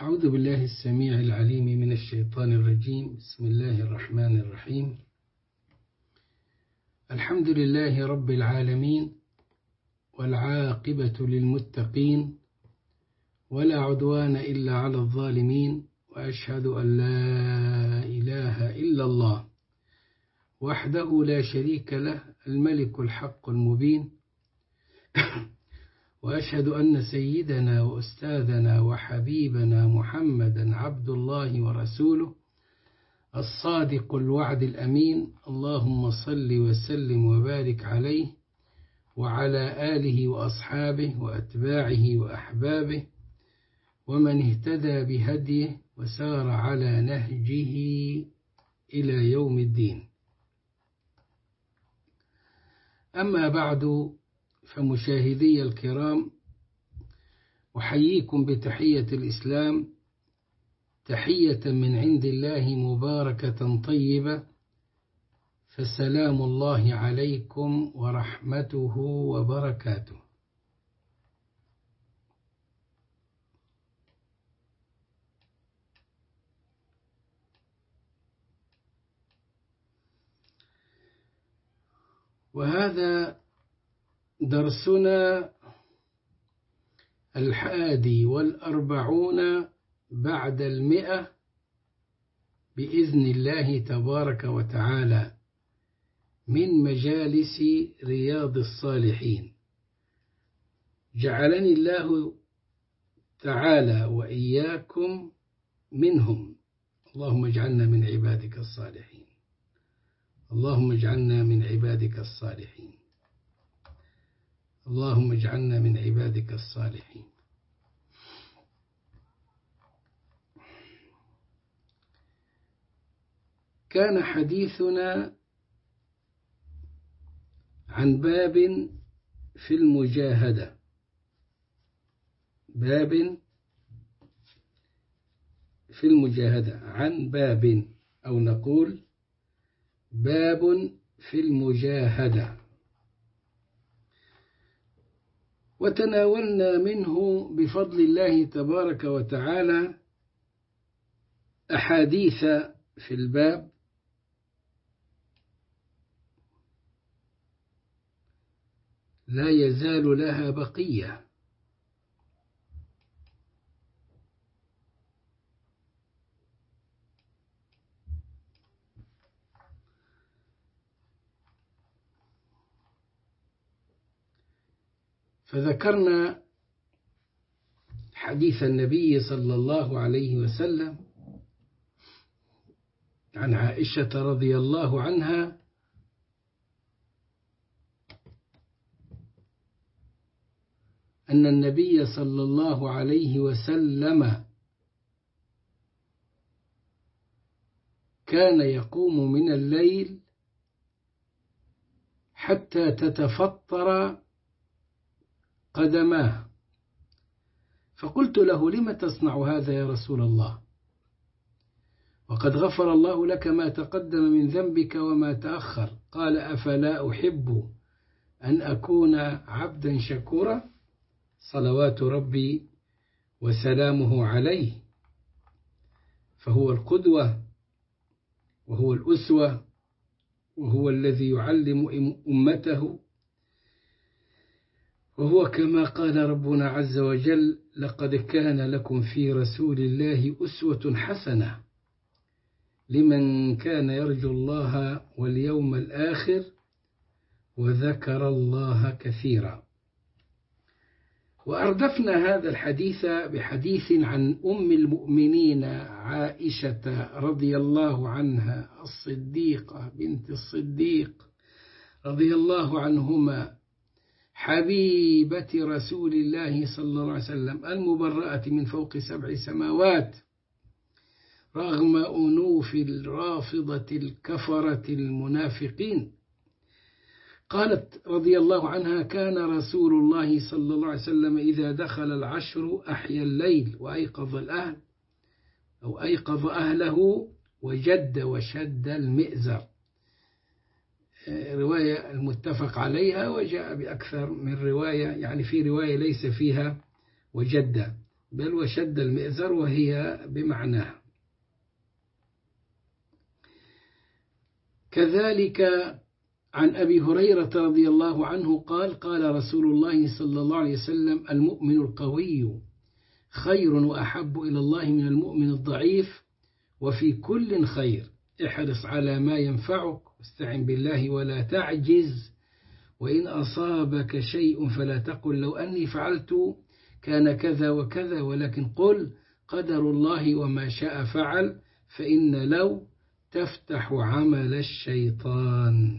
أعوذ بالله السميع العليم من الشيطان الرجيم. بسم الله الرحمن الرحيم. الحمد لله رب العالمين، والعاقبة للمتقين، ولا عدوان إلا على الظالمين، وأشهد أن لا إله إلا الله وحده لا شريك له الملك الحق المبين، وأشهد أن سيدنا وأستاذنا وحبيبنا محمدا عبد الله ورسوله الصادق الوعد الأمين. اللهم صل وسلم وبارك عليه وعلى آله وأصحابه وأتباعه وأحبابه ومن اهتدى بهديه وسار على نهجه إلى يوم الدين. أما بعد، فمشاهدي الكرام، أحييكم بتحية الإسلام، تحية من عند الله مباركة طيبة، فسلام الله عليكم ورحمته وبركاته. وهذا درسنا 41 بعد 100 بإذن الله تبارك وتعالى من مجالس رياض الصالحين. جعلني الله تعالى وإياكم منهم. اللهم اجعلنا من عبادك الصالحين، اللهم اجعلنا من عبادك الصالحين، اللهم اجعلنا من عبادك الصالحين. كان حديثنا عن باب في المجاهدة، باب في المجاهدة، عن باب، أو نقول باب في المجاهدة. وتناولنا منه بفضل الله تبارك وتعالى أحاديث في الباب، لا يزال لها بقية. فذكرنا حديث النبي صلى الله عليه وسلم عن عائشة رضي الله عنها أن النبي صلى الله عليه وسلم كان يقوم من الليل حتى تتفطر قدماه، فقلت له: لم تصنع هذا يا رسول الله؟ وقد غفر الله لك ما تقدم من ذنبك وما تأخر. قال: أفلا أحب أن أكون عبدا شكورا، صلوات ربي وسلامه عليه، فهو القدوة وهو الأسوة وهو الذي يعلم أمته، وهو كما قال ربنا عز وجل: لقد كان لكم في رسول الله أسوة حسنة لمن كان يرجو الله واليوم الآخر وذكر الله كثيرا. وأردفنا هذا الحديث بحديث عن أم المؤمنين عائشة رضي الله عنها، الصديقة بنت الصديق رضي الله عنهما، حبيبة رسول الله صلى الله عليه وسلم، المبرأة من فوق 7 سماوات، رغم أنوف الرافضة الكفرة المنافقين. قالت رضي الله عنها: كان رسول الله صلى الله عليه وسلم إذا دخل العشر أحيا الليل وأيقظ الأهل أو أيقظ أهله وجد وشد المئزر. رواية المتفق عليها، وجاء بأكثر من رواية، يعني في رواية ليس فيها وجد، بل وشد المئزر وهي بمعناه. كذلك عن أبي هريرة رضي الله عنه قال قال رسول الله صلى الله عليه وسلم المؤمن القوي خير وأحب إلى الله من المؤمن الضعيف وفي كل خير احرص على ما ينفعك واستعن بالله ولا تعجز وإن أصابك شيء فلا تقل لو أني فعلت كان كذا وكذا ولكن قل قدر الله وما شاء فعل فإن لو تفتح عمل الشيطان.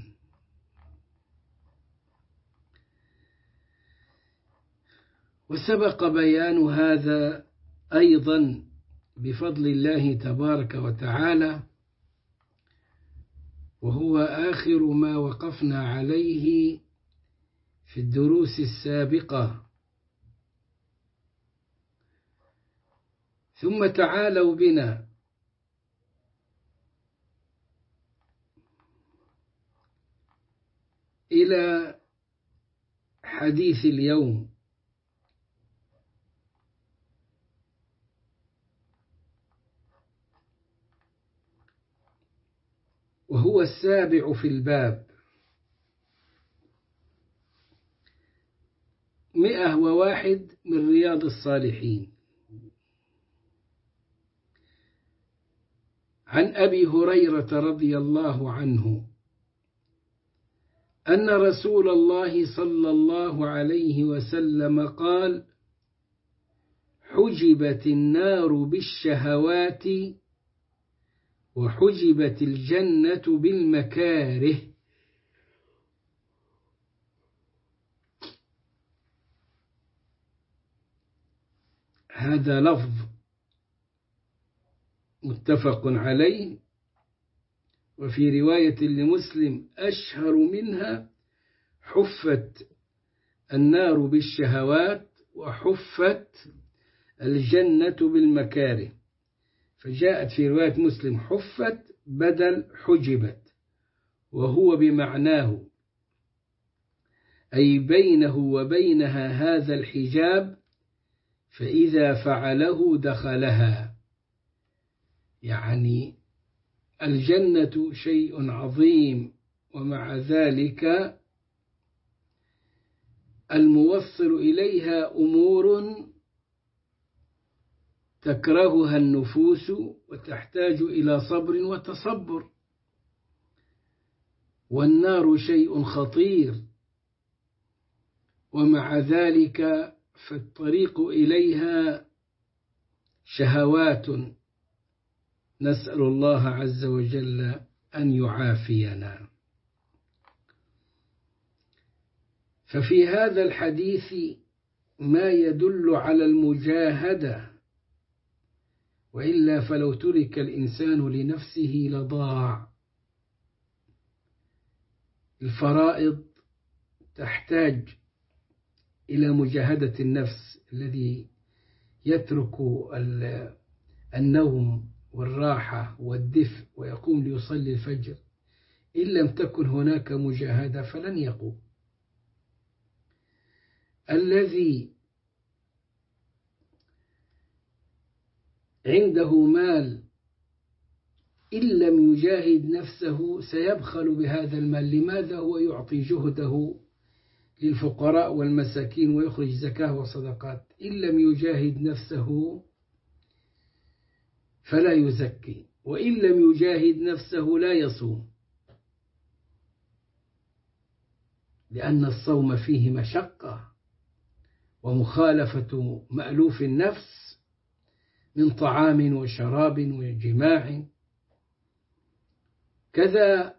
وسبق بيان هذا أيضا بفضل الله تبارك وتعالى، وهو آخر ما وقفنا عليه في الدروس السابقة. ثم تعالوا بنا إلى حديث اليوم، وهو السابع في الباب 101 من رياض الصالحين. عن أبي هريرة رضي الله عنه أن رسول الله صلى الله عليه وسلم قال حجبت النار بالشهوات وحجبت الجنة بالمكاره. هذا لفظ متفق عليه، وفي رواية لمسلم أشهر منها حفت النار بالشهوات وحفت الجنة بالمكاره، فجاءت في رواية مسلم حفت بدل حجبت، وهو بمعناه أي بينه وبينها هذا الحجاب فإذا فعله دخلها. يعني الجنة شيء عظيم، ومع ذلك الموصل إليها أمور تكرهها النفوس وتحتاج إلى صبر وتصبر، والنار شيء خطير، ومع ذلك فالطريق إليها شهوات، نسأل الله عز وجل أن يعافينا. ففي هذا الحديث ما يدل على المجاهدة، وإلا فلو ترك الإنسان لنفسه لضاع. الفرائض تحتاج إلى مجاهدة النفس، الذي يترك النوم والراحة والدفء ويقوم ليصلي الفجر، إن لم تكن هناك مجاهدة فلن يقوم. الذي عنده مال إن لم يجاهد نفسه سيبخل بهذا المال. لماذا؟ هو يعطي جهده للفقراء والمساكين ويخرج زكاة وصدقات، إن لم يجاهد نفسه فلا يزكي، وإن لم يجاهد نفسه لا يصوم، لأن الصوم فيه مشقة ومخالفة مألوف النفس من طعام وشراب وجماع. كذا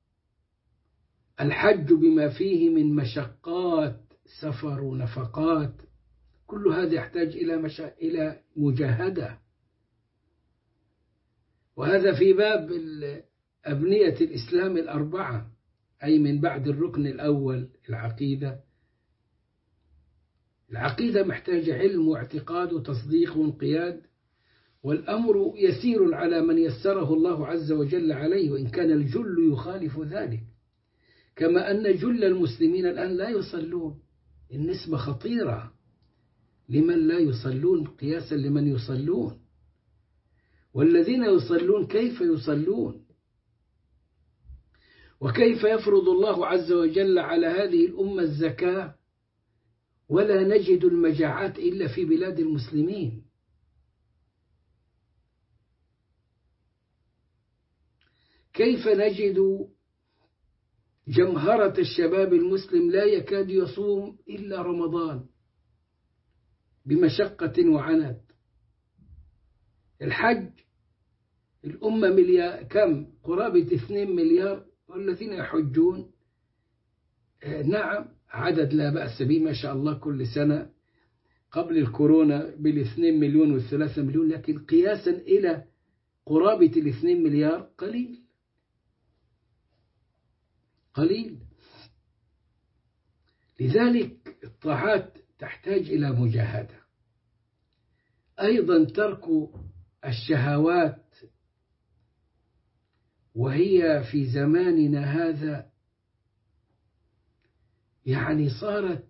الحج بما فيه من مشقات، سفر ونفقات، كل هذا يحتاج إلى مجاهدة. وهذا في باب أبنية الإسلام الأربعة، أي من بعد الركن الأول العقيدة. العقيدة محتاجة علم واعتقاد وتصديق وانقياد، والأمر يسير على من يسره الله عز وجل عليه، وإن كان الجل يخالف ذلك، كما أن جل المسلمين الآن لا يصلون، النسبة خطيرة. لمن لا يصلون قياسا لمن يصلون، والذين يصلون كيف يصلون؟ وكيف يفرض الله عز وجل على هذه الأمة الزكاة ولا نجد المجاعات إلا في بلاد المسلمين؟ كيف نجد جمهرة الشباب المسلم لا يكاد يصوم إلا رمضان بمشقة وعنت؟ الحج الأمة مليار، كم؟ قرابة 2 مليار، والذين يحجون نعم عدد لا بأس به ما شاء الله كل سنة، قبل الكورونا بال2 مليون وال3 مليون، لكن قياسا إلى قرابة 2 مليار قليل قليل. لذلك الطاعات تحتاج إلى مجاهدة. أيضا ترك الشهوات، وهي في زماننا هذا يعني صارت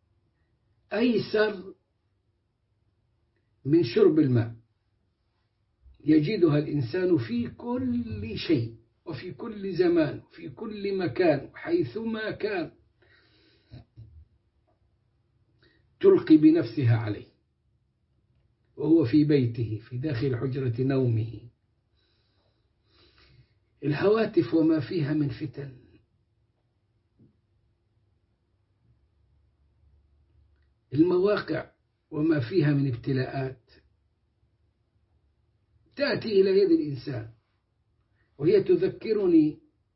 أيسر من شرب الماء، يجدها الإنسان في كل شيء وفي كل زمان وفي كل مكان حيثما كان، تلقي بنفسها عليه وهو في بيته في داخل حجرة نومه. الهواتف وما فيها من فتن، المواقع وما فيها من ابتلاءات تأتي إلى يد الإنسان، وهي تذكرني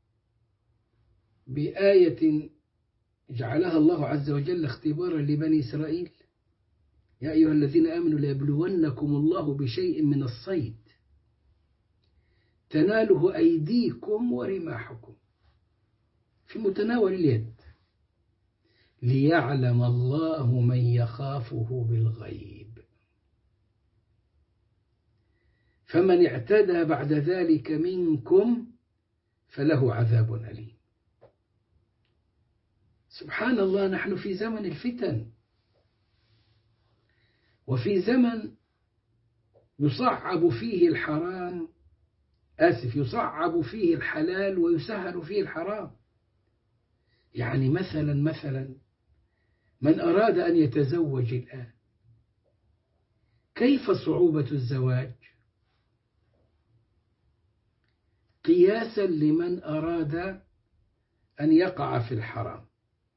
بآية جعلها الله عز وجل اختبارا لبني إسرائيل: يا أيها الذين آمنوا ليبلونكم الله بشيء من الصيد تناله أيديكم ورماحكم، في متناول اليد، ليعلم الله من يخافه بالغيب، فمن اعتدى بعد ذلك منكم فله عذاب أليم. سبحان الله، نحن في زمن الفتن، وفي زمن يصعب فيه الحرام، يصعب فيه الحلال ويسهل فيه الحرام. يعني مثلا من أراد أن يتزوج الآن، كيف صعوبة الزواج قياسا لمن أراد أن يقع في الحرام؟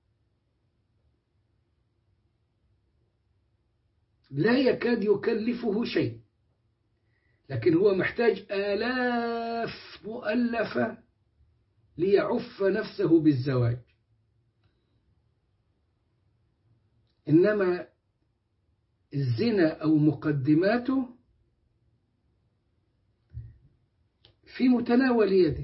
لا يكاد يكلفه شيء، لكن هو محتاج آلاف مؤلفة ليعف نفسه بالزواج. إنما الزنا أو مقدماته في متناول يده.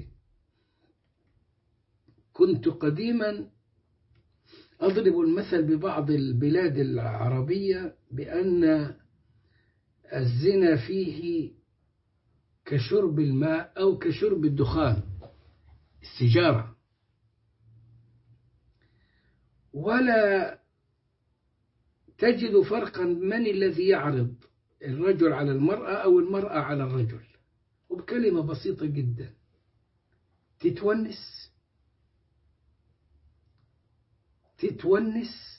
كنت قديما أضرب المثل ببعض البلاد العربية بأن الزنا فيه كشرب الماء أو كشرب الدخان، السيجارة، ولا تجد فرقا من الذي يعرض، الرجل على المرأة أو المرأة على الرجل، وبكلمة بسيطة جدا تتونس،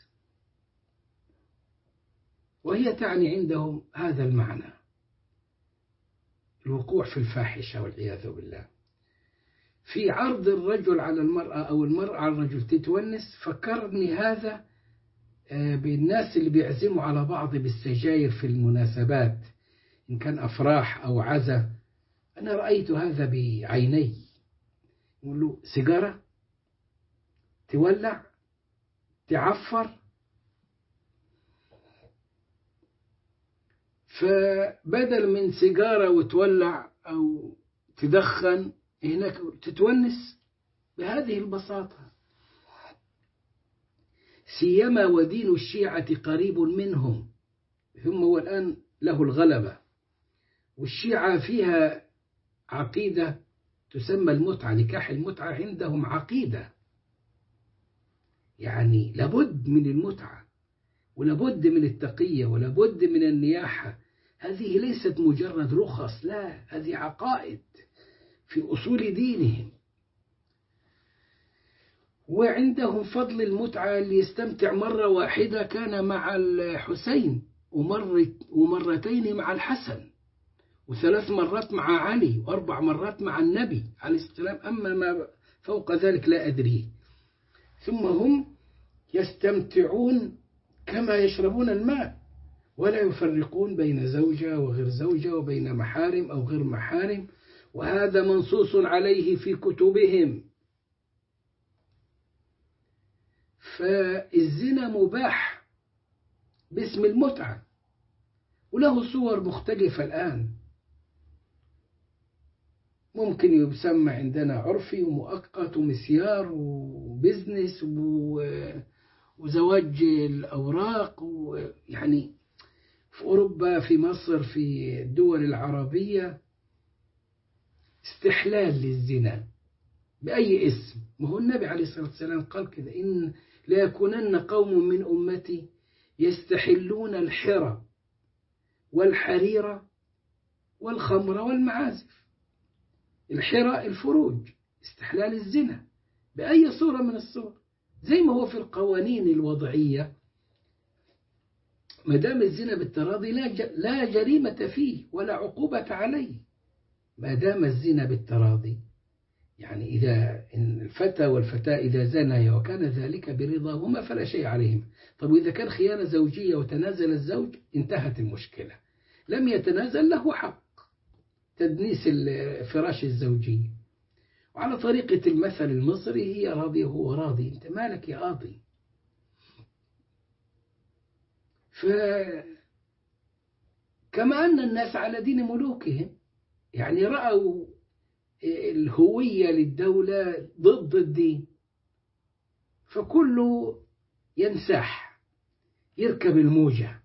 وهي تعني عندهم هذا المعنى، الوقوع في الفاحشة والعياذ بالله. في عرض الرجل على المرأة أو المرأة على الرجل تتونس، فكرني هذا بالناس اللي بيعزموا على بعض بالسجاير في المناسبات، إن كان أفراح أو عزا. أنا رأيت هذا بعيني، يقول له سيجارة تولع تعفر، فبدل من سيجارة وتولع أو تدخن هناك تتونس بهذه البساطة. سيما ودين الشيعة قريب منهم، ثم والآن له الغلبة، والشيعة فيها عقيدة تسمى المتعة، نكاح المتعة عندهم عقيدة، يعني لابد من المتعة، ولابد من التقية ولابد من النياحة. هذه ليست مجرد رخص، لا، هذه عقائد في أصول دينهم. وعندهم فضل المتعة، اللي يستمتع مرة واحدة كان مع الحسين، ومرتين مع الحسن، و3 مرات مع علي، و4 مرات مع النبي عليه الصلاة والسلام. أما ما فوق ذلك لا أدريه. ثم هم يستمتعون كما يشربون الماء، ولا يفرقون بين زوجة وغير زوجة، وبين محارم أو غير محارم، وهذا منصوص عليه في كتبهم. فالزنا مباح باسم المتعة، وله صور مختلفة الآن. ممكن يسمى عندنا عرفي ومؤقت ومسيار وبزنس وزواج الأوراق، يعني في أوروبا، في مصر، في الدول العربية، استحلال للزنا بأي اسم. ما هو النبي عليه الصلاة والسلام قال كده: إن لا يكونن قوم من أمتي يستحلون الحرى والحرير والخمر والمعازف. الحرى الفروج، استحلال الزنا بأي صورة من الصور، زي ما هو في القوانين الوضعية. ما دام الزنا بالتراضي لا جريمة فيه ولا عقوبة عليه، ما دام الزنا بالتراضي. يعني إذا إن الفتى والفتاة إذا زنيا وكان ذلك برضاهما فلا شيء عليهما. طب وإذا كان خيانة زوجية وتنازل الزوج، انتهت المشكلة، لم يتنازل، له حق تدنيس الفراش الزوجي. وعلى طريقة المثل المصري: هي راضية وهو راضي، أنت مالك يا قاضي. كما أن الناس على دين ملوكهم، يعني رأوا الهوية للدولة ضد الدين، فكله ينساح، يركب الموجة.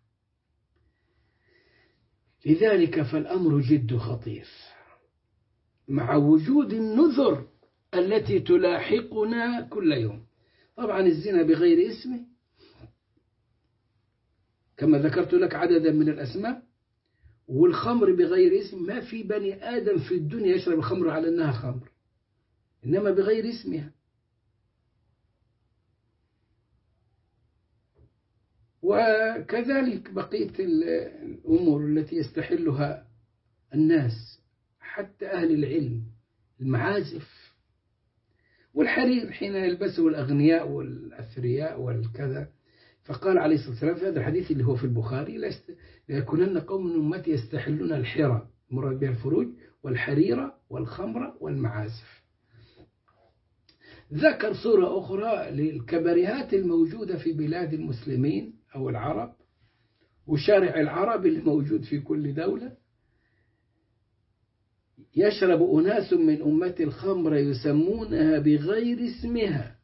لذلك فالأمر جد خطير، مع وجود النذر التي تلاحقنا كل يوم. طبعا الزنا بغير اسمه كما ذكرت لك عددا من الأسماء، والخمر بغير اسم. ما في بني آدم في الدنيا يشرب الخمر على أنها خمر، إنما بغير اسمها. وكذلك بقية الأمور التي يستحلها الناس، حتى أهل العلم، المعازف والحرير حين يلبسه الأغنياء والأثرياء والكذا. فقال عليه الصلاة والسلام في هذا الحديث اللي هو في البخاري: لا يكونن قوم من أمتي يستحلون الحرى، مراد بها الفروج، والحرير والخمر والمعازف. ذكر صورة أخرى للكباريهات الموجودة في بلاد المسلمين أو العرب، وشارع العرب اللي موجود في كل دولة. يشرب أناس من أمة الخمر يسمونها بغير اسمها،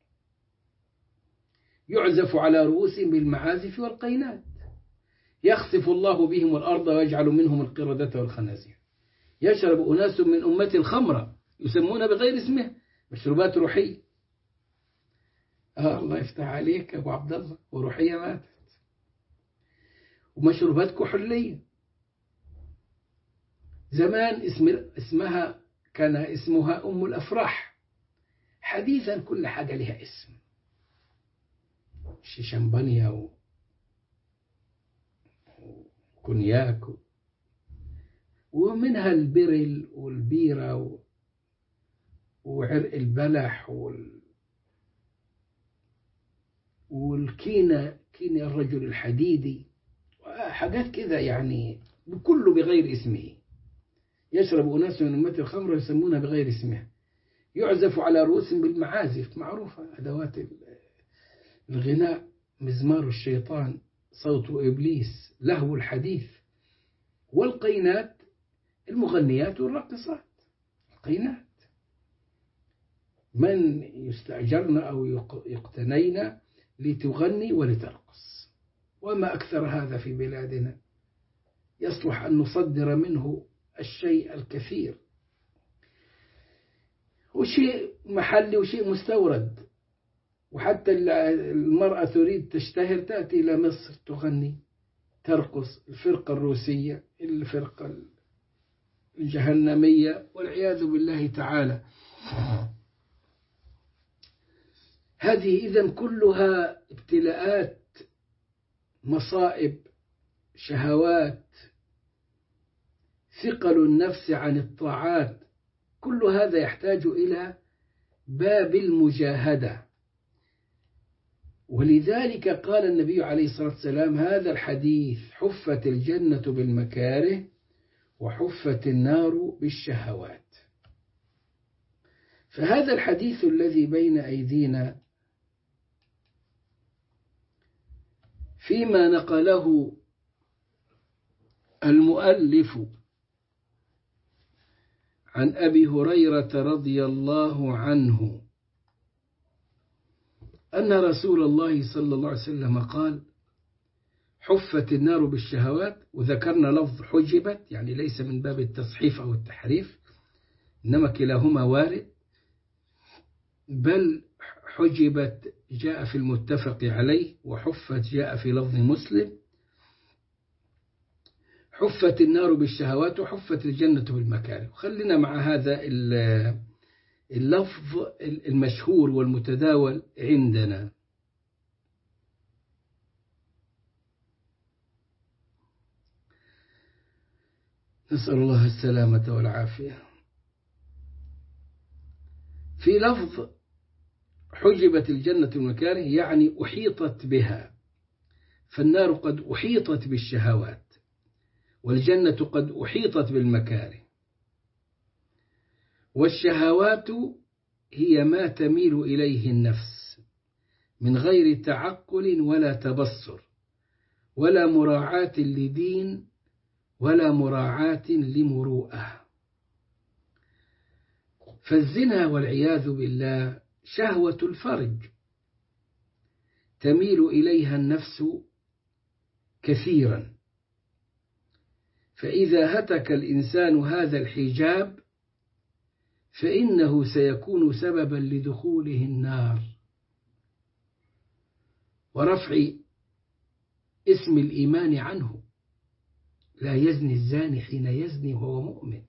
يعزف على رؤوسهم بالمعازف والقينات، يخسف الله بهم الأرض ويجعل منهم القردة والخنازير. يشرب أناس من أمة الخمر يسمونها بغير اسمها، مشروبات روحية. الله يفتح عليك أبو عبد الله، وروحية ماتت. ومشروبات كحولية. زمان كان اسمها أم الأفراح. حديثا كل حاجة لها اسم، شمبانيا وكونياك، ومنها البرل والبيرة وعرق البلح والكينة، كينة الرجل الحديدي، حاجات كذا، يعني كله بغير اسمه. يشرب أناس من أمة الخمر يسمونها بغير اسمها، يعزف على رؤوسهم بالمعازف، معروفة أدوات الغناء، مزمار الشيطان، صوت إبليس، لهو الحديث، والقينات المغنيات والراقصات. القينات من يستأجرن أو يقتنين لتغني ولترقص، وما أكثر هذا في بلادنا. يصلح أن نصدر منه الشيء الكثير، وشيء محلي وشيء مستورد. وحتى المرأة تريد تشتهر تأتي إلى مصر تغني ترقص. الفرقة الروسية، الفرقة الجهنمية، والعياذ بالله تعالى. هذه إذن كلها ابتلاءات، مصائب، شهوات، ثقل النفس عن الطاعات، كل هذا يحتاج إلى باب المجاهدة. ولذلك قال النبي عليه الصلاة والسلام هذا الحديث: حفت الجنة بالمكاره وحفت النار بالشهوات. فهذا الحديث الذي بين أيدينا فيما نقله المؤلف عن أبي هريرة رضي الله عنه أن رسول الله صلى الله عليه وسلم قال: حفت النار بالشهوات. وذكرنا لفظ حجبت، يعني ليس من باب التصحيف أو التحريف، إنما كلاهما وارد، بل حجبت جاء في المتفق عليه، وحفت جاء في لفظ مسلم. حفت النار بالشهوات وحفت الجنة بالمكاره. خلينا مع هذا اللفظ المشهور والمتداول عندنا. نسأل الله السلامة والعافية. في لفظ حجبت الجنة بالمكاره يعني أحيطت بها، فالنار قد أحيطت بالشهوات، والجنة قد أحيطت بالمكاره. والشهوات هي ما تميل إليه النفس من غير تعقل ولا تبصر ولا مراعاة لدين ولا مراعاة لمروءة. فالزنا والعياذ بالله شهوة الفرج تميل إليها النفس كثيرا، فإذا هتك الإنسان هذا الحجاب فإنه سيكون سببا لدخوله النار ورفع اسم الإيمان عنه. لا يزني الزاني حين يزني وهو مؤمن،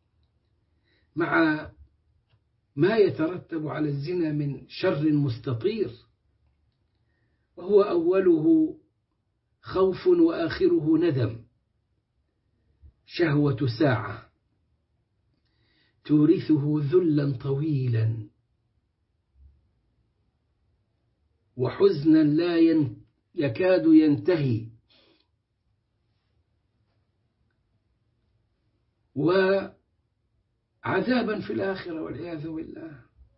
مع ما يترتب على الزنا من شر مستطير، وهو أوله خوف وآخره ندم. شهوة ساعة تورثه ذلا طويلا وحزنا لا يكاد ينتهي، وعذابا في الآخرة والعياذ بالله.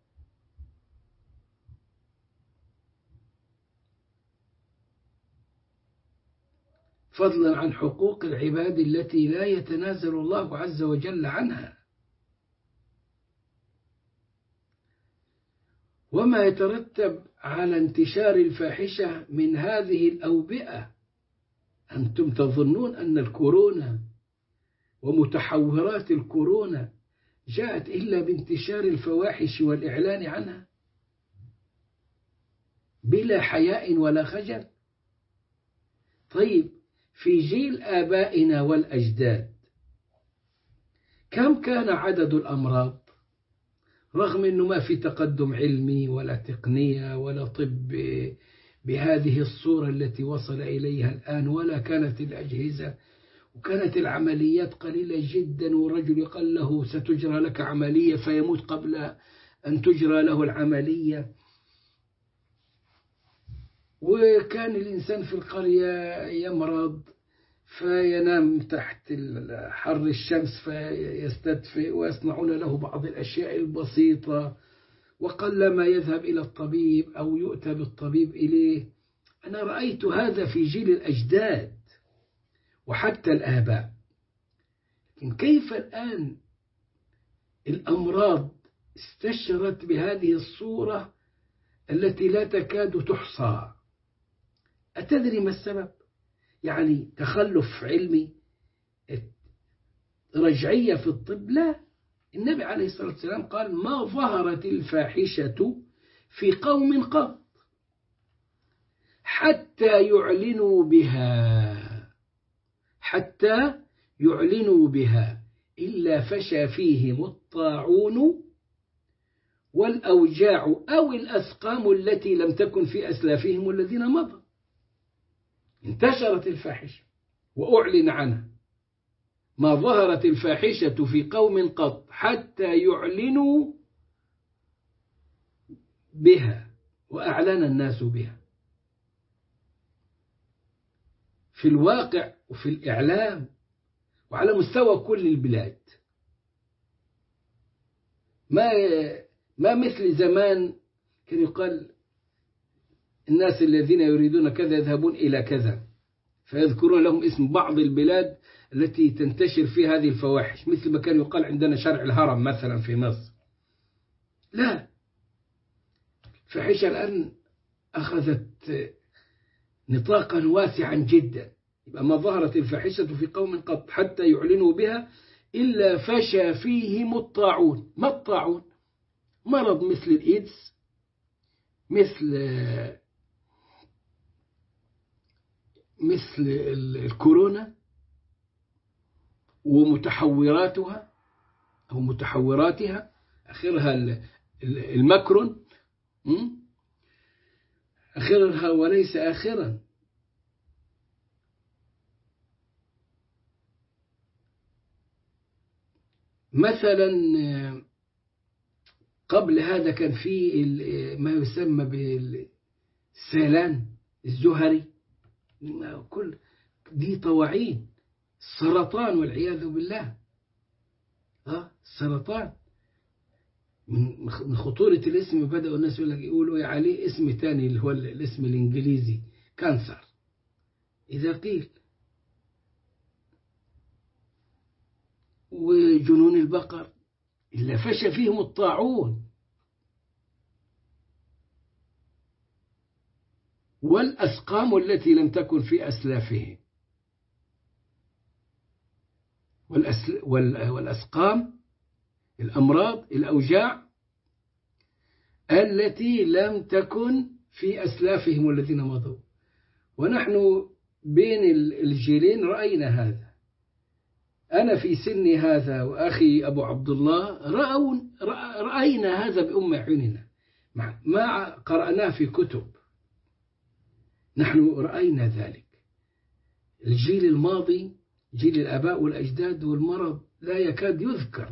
فضلا عن حقوق العباد التي لا يتنازل الله عز وجل عنها، وما يترتب على انتشار الفاحشة من هذه الأوبئة. أنتم تظنون أن الكورونا ومتحورات الكورونا جاءت إلا بانتشار الفواحش والإعلان عنها بلا حياء ولا خجل؟ طيب، في جيل آبائنا والأجداد كم كان عدد الأمراض؟ رغم أنه ما في تقدم علمي ولا تقنية ولا طب بهذه الصورة التي وصل إليها الآن، ولا كانت الأجهزة، وكانت العمليات قليلة جدا، ورجل يقال له ستجرى لك عملية فيموت قبل أن تجرى له العملية. وكان الإنسان في القرية يمرض فينام تحت حر الشمس فيستدفئ، ويصنعون له بعض الأشياء البسيطة، وقلما يذهب إلى الطبيب أو يؤتى بالطبيب إليه. أنا رأيت هذا في جيل الأجداد وحتى الآباء. لكن كيف الآن الأمراض استشرت بهذه الصورة التي لا تكاد تحصى؟ أتدري ما السبب؟ يعني تخلف علمي، رجعية في الطب؟ لا. النبي عليه الصلاة والسلام قال: ما ظهرت الفاحشة في قوم قط حتى يعلنوا بها إلا فشى فيهم الطاعون والأوجاع أو الأسقام التي لم تكن في أسلافهم الذين مضوا. انتشرت الفاحشة وأعلن عنها. ما ظهرت الفاحشة في قوم قط حتى يعلنوا بها وأعلن الناس بها في الواقع وفي الإعلام وعلى مستوى كل البلاد. ما مثل زمان كان يقال الناس الذين يريدون كذا يذهبون إلى كذا، فيذكرون لهم اسم بعض البلاد التي تنتشر فيها هذه الفواحش، مثل ما كان يقال عندنا شارع الهرم مثلا في مصر. لا، الفاحشة الآن أخذت نطاقا واسعا جدا. يبقى ما ظهرت الفاحشة في قوم قط حتى يعلنوا بها إلا فشى فيهم الطاعون. ما الطاعون؟ مرض مثل الإيدز، مثل الكورونا ومتحوراتها أو متحوراتها، آخرها المكرون، آخرها وليس آخرا. مثلا قبل هذا كان في ما يسمى بالسيلان الزهري، كل دي طواعين. السرطان والعياذ بالله، السرطان من خطورة الاسم بدأوا الناس يقولوا عليه اسم تاني اللي هو الاسم الإنجليزي كانسر إذا قيل. وجنون البقر إلا فشى فيهم الطاعون والأسقام التي لم تكن في أسلافهم. والأسقام الأمراض الأوجاع التي لم تكن في أسلافهم الذين مضوا. ونحن بين الجيلين رأينا هذا. أنا في سني هذا وأخي أبو عبد الله رأينا هذا بأم عيننا، ما قرأناه في كتب، نحن رأينا ذلك. الجيل الماضي جيل الآباء والأجداد والمرض لا يكاد يذكر،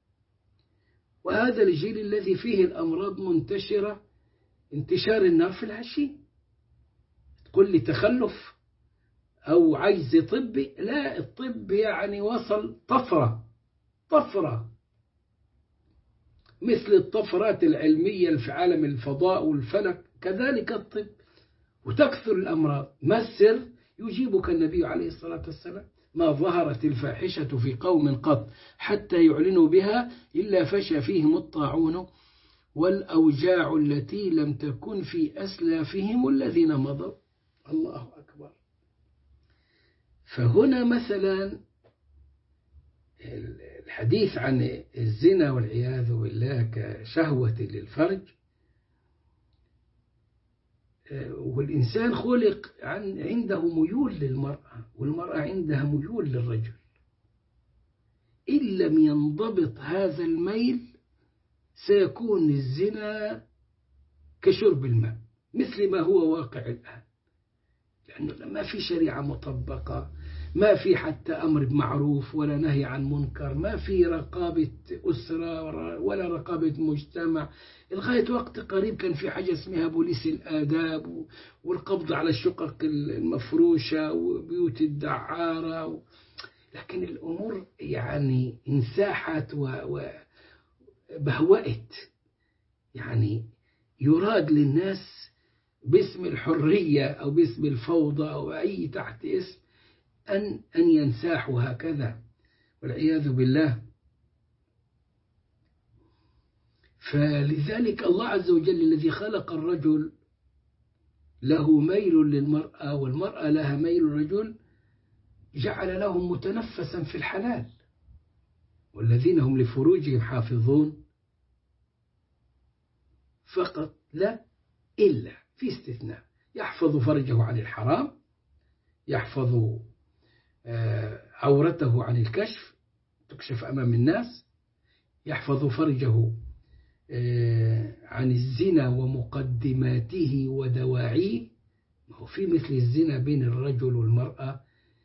وهذا الجيل الذي فيه الأمراض منتشرة انتشار النار في العشي. تقول لي تخلف أو عجز طبي؟ لا، الطب يعني وصل طفرة مثل الطفرات العلمية في عالم الفضاء والفلك، كذلك الطب، وتكثر الأمراض. ما السر؟ يجيبك النبي عليه الصلاة والسلام: ما ظهرت الفاحشة في قوم قط حتى يعلنوا بها إلا فشى فيهم الطاعون والأوجاع التي لم تكن في أسلافهم الذين مضوا. الله أكبر. فهنا مثلا الحديث عن الزنا والعياذ بالله كشهوة للفرج، والإنسان خلق عنده ميول للمرأة والمرأة عندها ميول للرجل. إن لم ينضبط هذا الميل سيكون الزنا كشرب الماء، مثل ما هو واقع الآن، لأنه ما في شريعة مطبقة، ما في حتى أمر بمعروف ولا نهي عن منكر، ما في رقابة أسرة ولا رقابة مجتمع. لغاية وقت قريب كان في حاجة اسمها بوليس الآداب والقبض على الشقق المفروشة وبيوت الدعارة، لكن الأمور يعني انساحت وبهوأت. يعني يراد للناس باسم الحرية أو باسم الفوضى أو أي تحت اسم أن ينساحوا هكذا والعياذ بالله. فلذلك الله عز وجل الذي خلق الرجل له ميل للمرأة والمرأة لها ميل للرجل جعل لهم متنفسا في الحلال، والذين هم لفروجهم حافظون فقط، لا إلا في استثناء، يحفظ فرجه عن الحرام، يحفظ عورته عن الكشف، تكشف أمام الناس، يحفظ فرجه عن الزنا ومقدماته ودواعيه. وفي مثل الزنا بين الرجل والمرأة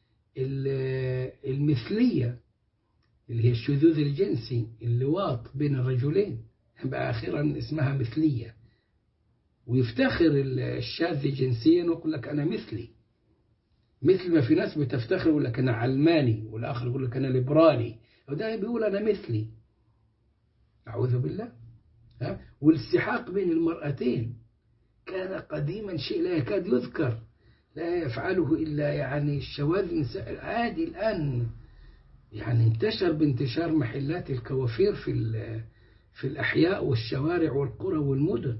المثلية اللي هي الشذوذ الجنسي، اللواط بين الرجلين، بقى أخيرا اسمها مثلية، ويفتخر الشاذ جنسيا ويقول لك أنا مثلي، مثل ما في ناس بتفتخر يقول لك أنا علماني، والآخر يقول لك أنا ليبرالي، وده بيقول أنا مثلي، أعوذ بالله. والسحاق بين المرأتين كان قديما شيء لا يكاد يذكر، لا يفعله إلا يعني الشواذ عادي. الآن يعني انتشر بانتشار محلات الكوافير في الأحياء والشوارع والقرى والمدن.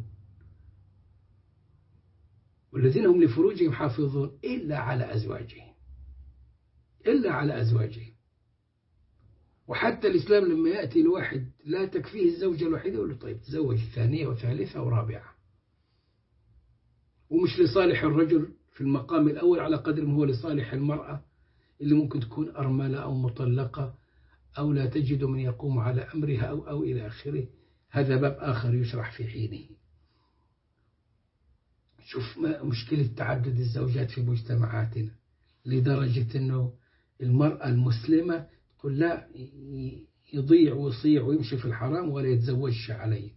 والذين هم لفروجهم حافظون إلا على أزواجهم، إلا على أزواجهم. وحتى الإسلام لما يأتي الواحد لا تكفيه الزوجة الوحيدة يقول له طيب تزوج ثانية وثالثة ورابعة، ومش لصالح الرجل في المقام الأول على قدر ما هو لصالح المرأة اللي ممكن تكون أرملة أو مطلقة أو لا تجد من يقوم على أمرها أو إلى آخره. هذا باب آخر يشرح في حينه. شوف مشكلة تعدد الزوجات في مجتمعاتنا، لدرجة أنه المرأة المسلمة تقول لا، يضيع ويصيع ويمشي في الحرام ولا يتزوجش عليه.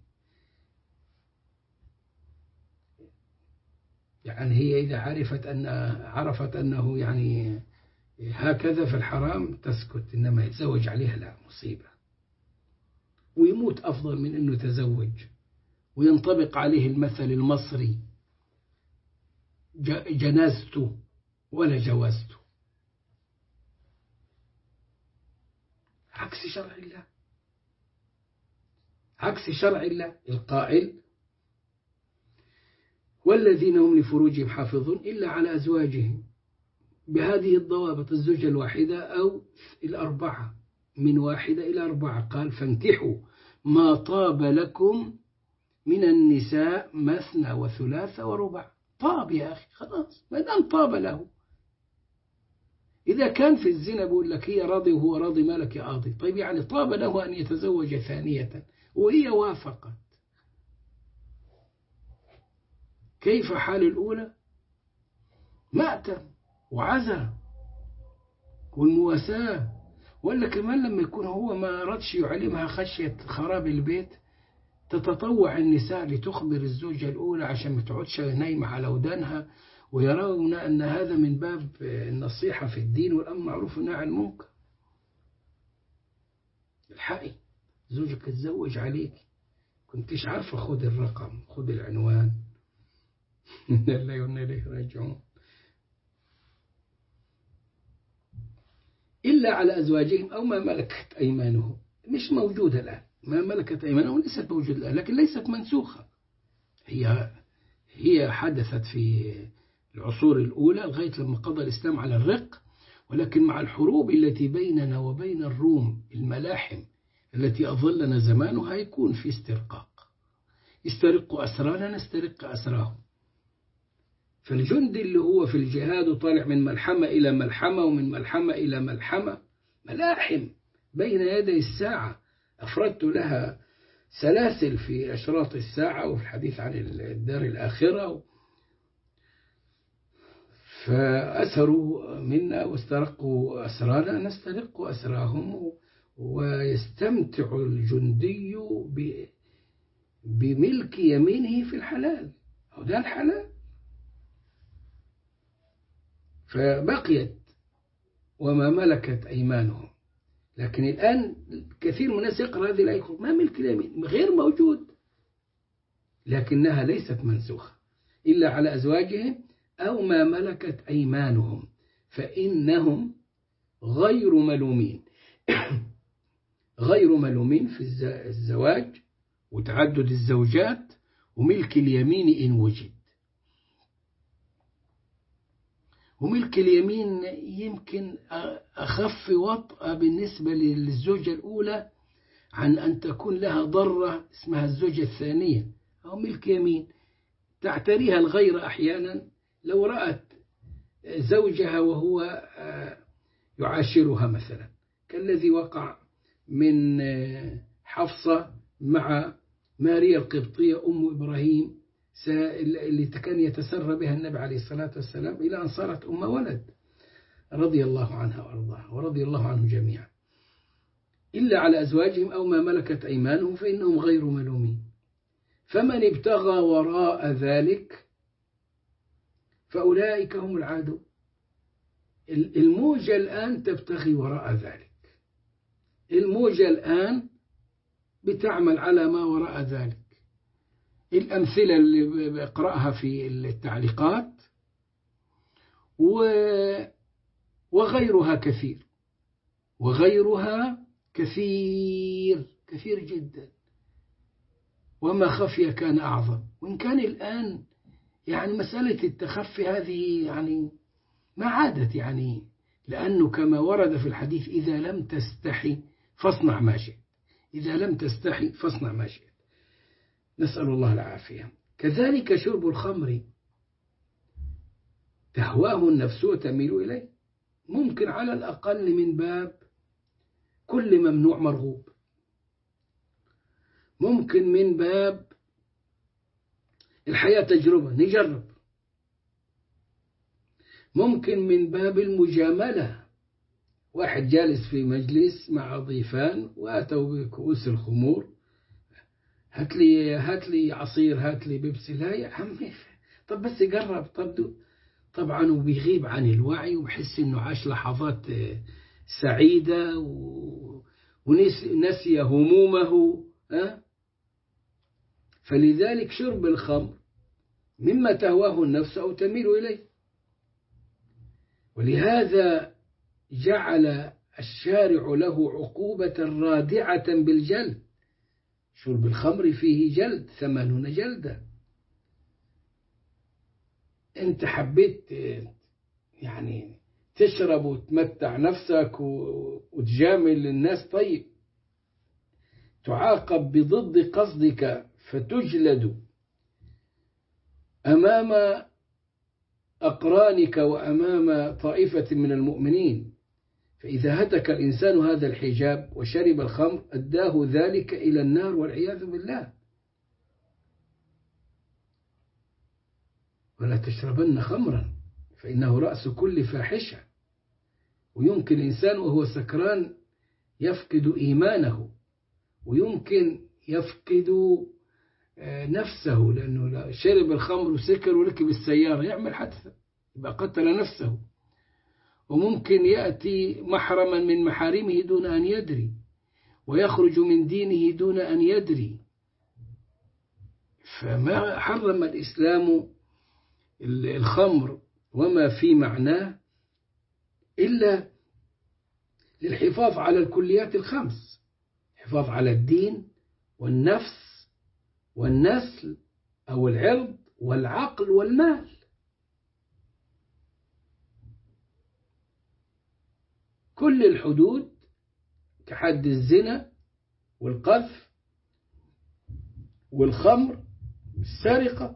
يعني هي إذا عرفت أنه يعني هكذا في الحرام تسكت، إنما يتزوج عليها لا، مصيبة. ويموت أفضل من أنه يتزوج. وينطبق عليه المثل المصري جنازته ولا جوازته، عكس شرع الله، عكس شرع الله القائل والذين هم لفروجهم حافظون إلا على أزواجهم بهذه الضوابط، الزوجة الواحدة أو الأربعة، من واحدة إلى أربعة. قال فانكحوا ما طاب لكم من النساء مثنى وثلاث ورباع. طاب يا أخي، خلاص ما دام طاب له. إذا كان في الزنا بقول لك هي راضي وهو راضي، مالك يا قاضي؟ طيب يعني طاب له أن يتزوج ثانية وهي وافقت، كيف حال الأولى؟ مأتم وعزة والمواساة. ولا كمان لما يكون هو ما أردش يعلمها خشية خراب البيت، تتطوع النساء لتخبر الزوجة الأولى عشان ما تقعدش نايمة على ودانها، ويرون أن هذا من باب النصيحة في الدين والأمر معروف والنهي عن المنكر. الحقي زوجك اتزوج عليك، كنتش عارفة، خد الرقم، خد العنوان. لا يونا إليه راجعون. إلا على أزواجهم أو ما ملكت أيمانهم. مش موجودة الآن، ما ملكت أيمانهم ليست موجودة الآن، لكن ليست منسوخة. هي حدثت في العصور الأولى لغاية لما قضى الإسلام على الرق، ولكن مع الحروب التي بيننا وبين الروم، الملاحم التي أظلنا زمانها، يكون في استرقاق، يسترقوا أسرانا نسترق أسراهم. فالجند اللي هو في الجهاد وطالع من ملحمة إلى ملحمة ومن ملحمة إلى ملحمة، ملاحم بين يدي الساعة، أفردت لها سلاسل في أشراط الساعة وفي الحديث عن الدار الآخرة. فأسروا منا واسترقوا أسرانا نسترق أسراهم. ويستمتع الجندي بملك يمينه في الحلال، أو ده الحلال. فبقيت وما ملكت أيمانهم. لكن الآن كثير من الناس يقرأ هذه الآية ما ملك اليمين غير موجود، لكنها ليست منسوخة. إلا على أزواجهم أو ما ملكت أيمانهم فإنهم غير ملومين. غير ملومين في الزواج وتعدد الزوجات وملك اليمين إن وجد. وملك اليمين يمكن أخف وطأة بالنسبة للزوجة الأولى عن أن تكون لها ضرة اسمها الزوجة الثانية، أو ملك يمين تعتريها الغير أحيانا لو رأت زوجها وهو يعاشرها مثلا، كالذي وقع من حفصة مع ماريا القبطية أم إبراهيم اللي كان يتسرى بها النبي عليه الصلاة والسلام إلى أن صارت أم ولد، رضي الله عنها وأرضاها ورضي الله عنهم جميعا، إلا على أزواجهم أو ما ملكت أيمانهم فإنهم غير ملومين. فمن ابتغى وراء ذلك فأولئك هم العادون. الموجة الآن تبتغي وراء ذلك، الموجة الآن بتعمل على ما وراء ذلك. الأمثلة اللي بقرأها في التعليقات وغيرها كثير، وغيرها كثير جدا، وما خفي كان أعظم. وإن كان الآن يعني مسألة التخفي هذه يعني ما عادت، يعني لأنه كما ورد في الحديث إذا لم تستحي فاصنع ما شئت، إذا لم تستحي فاصنع ما شئت، نسأل الله العافية. كذلك شرب الخمر تهواه النفس وتميل إليه، ممكن على الأقل من باب كل ممنوع مرغوب، ممكن من باب الحياة تجربة نجرب، ممكن من باب المجاملة، واحد جالس في مجلس مع ضيفان وأتوا بكؤوس الخمور، هات لي عصير، هات لي بيبسي، لا يا عمي طب بس جرب. طبعا وبيغيب عن الوعي وبحس انه عاش لحظات سعيدة ونسي همومه. فلذلك شرب الخمر مما تهواه النفس أو تميل إليه، ولهذا جعل الشارع له عقوبة رادعة بالجلد. شرب الخمر فيه جلد 80 جلدة. انت حبيت يعني تشرب وتمتع نفسك وتجامل الناس، طيب تعاقب بضد قصدك فتجلد أمام أقرانك وأمام طائفة من المؤمنين. فإذا هتك الإنسان هذا الحجاب وشرب الخمر أداه ذلك إلى النار والعياذ بالله. ولا تشربن خمرا فإنه رأس كل فاحشة. ويمكن الإنسان وهو سكران يفقد إيمانه، ويمكن يفقد نفسه، لأنه شرب الخمر وسكر وركب السيارة يعمل حادثة يبقى قتل نفسه. وممكن يأتي محرما من محارمه دون أن يدري، ويخرج من دينه دون أن يدري. فما حرم الإسلام الخمر وما في معناه إلا للحفاظ على الكليات الخمس: الحفاظ على الدين والنفس والنسل أو العرض والعقل والمال. كل الحدود كحد الزنا والقذف والخمر والسرقة،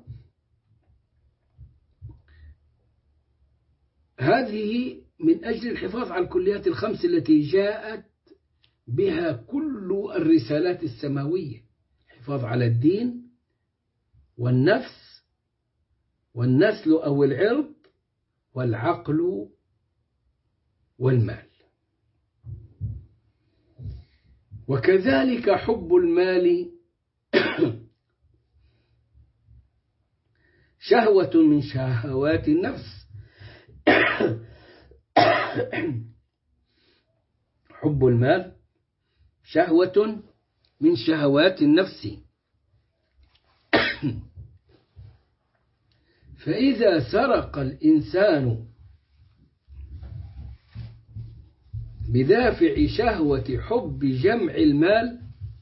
هذه من أجل الحفاظ على الكليات الخمس التي جاءت بها كل الرسالات السماوية: الحفاظ على الدين والنفس والنسل أو العرض والعقل والمال. وكذلك حب المال شهوة من شهوات النفس. حب المال شهوة من شهوات النفس. فإذا سرق الإنسان بدافع شهوة حب جمع المال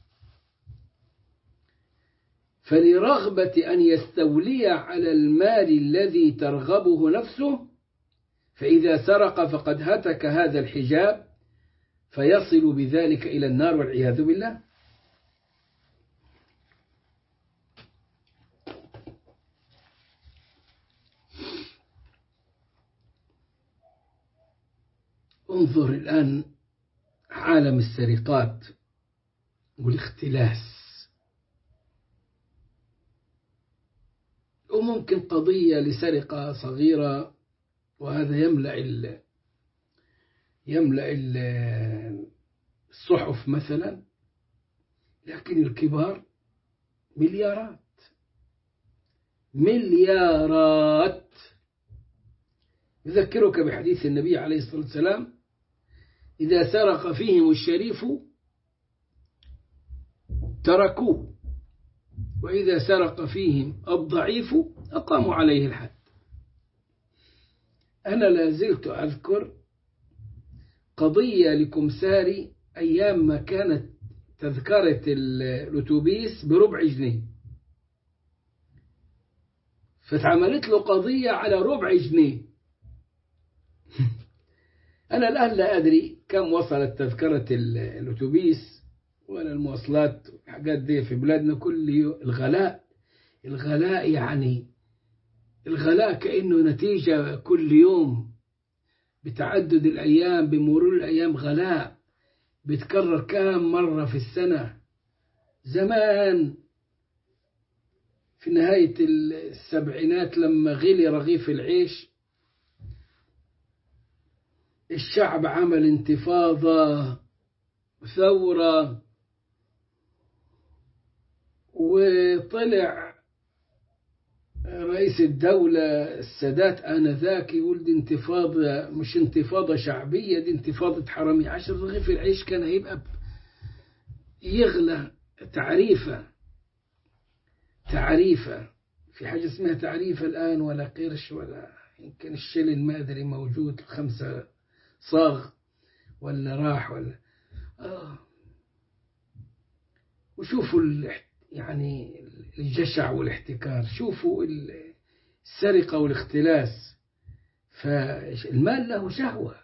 فلرغبة أن يستولي على المال الذي ترغبه نفسه، فإذا سرق فقد هتك هذا الحجاب فيصل بذلك إلى النار والعياذ بالله. انظر الآن عالم السرقات والاختلاس، وممكن قضية لسرقة صغيرة وهذا يملأ الصحف مثلا، لكن الكبار مليارات. يذكرك بحديث النبي عليه الصلاة والسلام: إذا سرق فيهم الشريف تركوه، وإذا سرق فيهم الضعيف أقاموا عليه الحد. أنا لا زلت أذكر قضية لكمساري أيام ما كانت تذكرة الأتوبيس ب4 جنيه، فتعملت له قضية على 4 جنيه. أنا الآن لا أدري كم وصلت تذكرة الأتوبيس ولا المواصلات الحاجات دي في بلادنا. كل يوم الغلاء يعني الغلاء كأنه نتيجة كل يوم بتعدد الأيام، بمرور الأيام غلاء بيتكرر كام مرة في السنة. زمان في نهاية السبعينات لما غلي رغيف العيش، الشعب عمل انتفاضة وثورة، وطلع رئيس الدولة السادات آنذاك يقول دي انتفاضة، مش انتفاضة شعبية، دي انتفاضة حرامية. 10 رغيف العيش كان هيبقى يغلى تعريفة. في حاجة اسمها تعريفة الآن ولا قرش، ولا يمكن الشلن ما أدري موجود 5 صاغ ولا راح ولا وشوفوا يعني الجشع والاحتكار، شوفوا السرقة والاختلاس. فالمال له شهوة،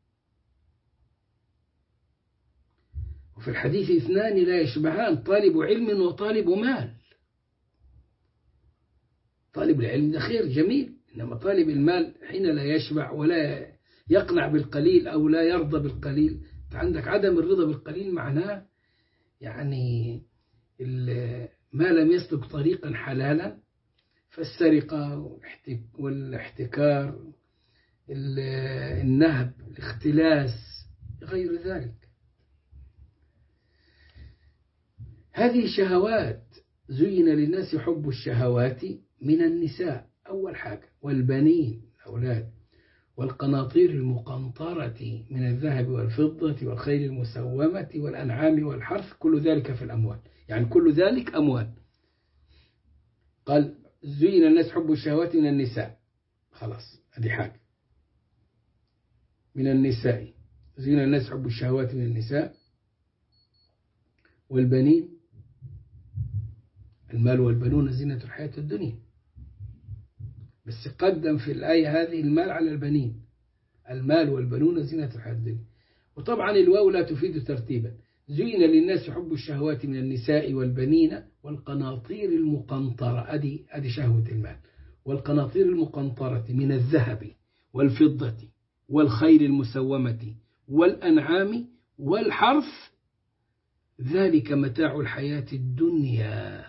وفي الحديث 2 لا يشبعان: طالب علم وطالب مال. طالب العلم ده خير جميل، إنما طالب المال حين لا يشبع ولا يقنع بالقليل أو لا يرضى بالقليل. عندك عدم الرضا بالقليل معناه يعني ما لم يسلك طريقا حلالا، فالسرقة والاحتكار، النهب، الاختلاس، غير ذلك. هذه شهوات. زين للناس حب الشهوات من النساء أول حاجة، والبنين الأولاد، والقناطير المقنطرة من الذهب والفضة والخيل المسومة والأنعام والحرث، كل ذلك في الأموال، يعني كل ذلك أموال. قال زين الناس حب الشهوات من النساء، خلاص هذه حاجة من النساء. زين الناس حب الشهوات من النساء والبنين، المال والبنون زينة الحياة الدنيا، بس قدم في الآية هذه المال على البنين. المال والبنون زينة الحياة الدنيا. وطبعا الواو لا تفيد ترتيبا. زين للناس حب الشهوات من النساء والبنين والقناطير المقنطرة، أدي شهوة المال، والقناطير المقنطرة من الذهب والفضة والخيل المسومة والأنعام والحرث، ذلك متاع الحياة الدنيا